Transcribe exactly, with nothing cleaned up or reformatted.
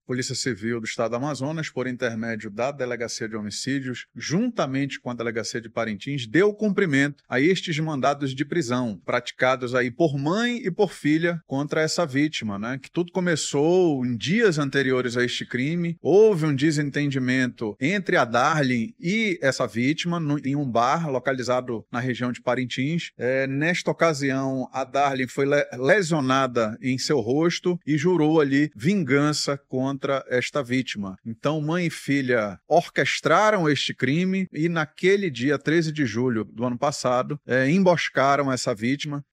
Polícia Civil do Estado do Amazonas, por intermédio da Delegacia de Homicídios, juntamente com a Delegacia de Parintins, deu cumprimento a estes mandados de prisão, praticados aí por mãe e por filha contra essa vítima, né? Que tudo começou em dias anteriores a este crime. Houve um desentendimento entre a Darlene e essa vítima no, em um bar localizado na região de Parintins. É, nesta ocasião, a Darlene foi le lesionada em seu rosto e jurou ali vingança contra contra esta vítima. Então, mãe e filha orquestraram este crime e naquele dia treze de julho do ano passado, é, emboscaram essa vítima